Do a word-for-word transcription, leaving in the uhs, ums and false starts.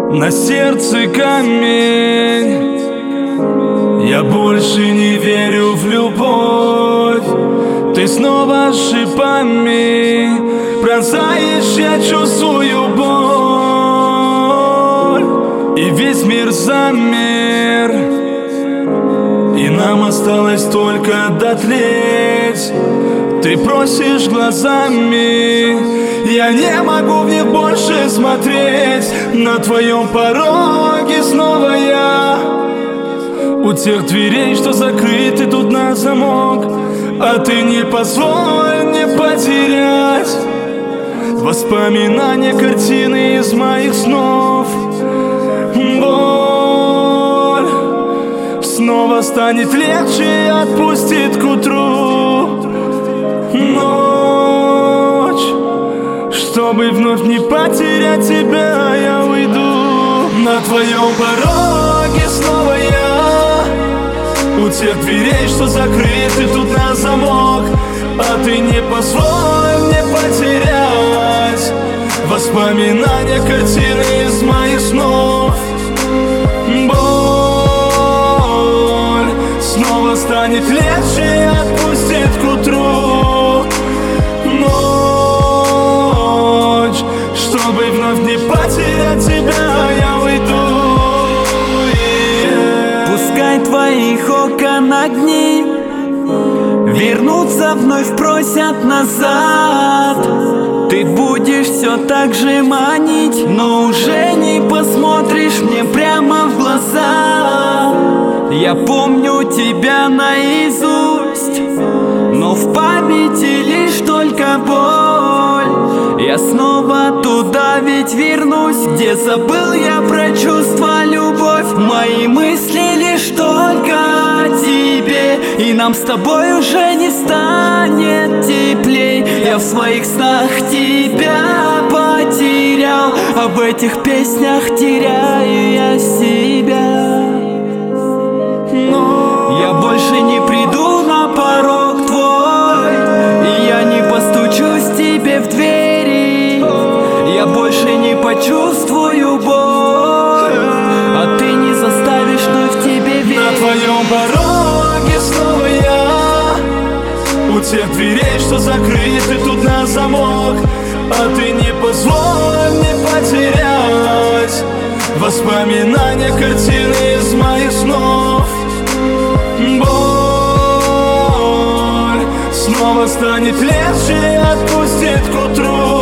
На сердце камень. Я больше не верю в любовь. Ты снова шипами пронзаешь, я чувствую боль. И весь мир замер, и нам осталось только дотлеть. Ты просишь глазами, я не могу в них больше смотреть. На твоем пороге снова я, у тех дверей, что закрыты тут на замок. А ты не позволь мне потерять воспоминания, картины из моих снов. Боль снова станет легче и отпустит к утру. Ночь, чтобы вновь не потерять тебя, я уйду. На твоем пороге снова я, у тех дверей, что закрыты тут на замок. А ты не позволь мне потерять воспоминания, картины из моих снов. Боль снова станет легче и отпустит к утру. Ночь, чтобы вновь не потерять тебя, я уйду. Пускай твоих окон огни вернуться вновь просят назад. Ты будешь все так же манить, но уже не посмотришь мне прямо в глаза. Я помню тебя наизусть, но в памяти лишь только боль. Я снова туда ведь вернусь, где забыл я про чувства, любовь. Мои мысли лишь только о тебе, и нам с тобой уже не станет теплей. Я в своих снах тебя потерял, а в этих песнях теряю я себя. Но я больше не приду на порог твой, и я не постучусь тебе в двери. Я больше не почувствую боль, а ты не заставишь вновь в тебе верить. На твоем пороге снова я, у тех дверей, что закрыты тут на замок. А ты не позволь мне потерять воспоминания, картины из моих снов. Боль снова станет легче и отпустит к утру.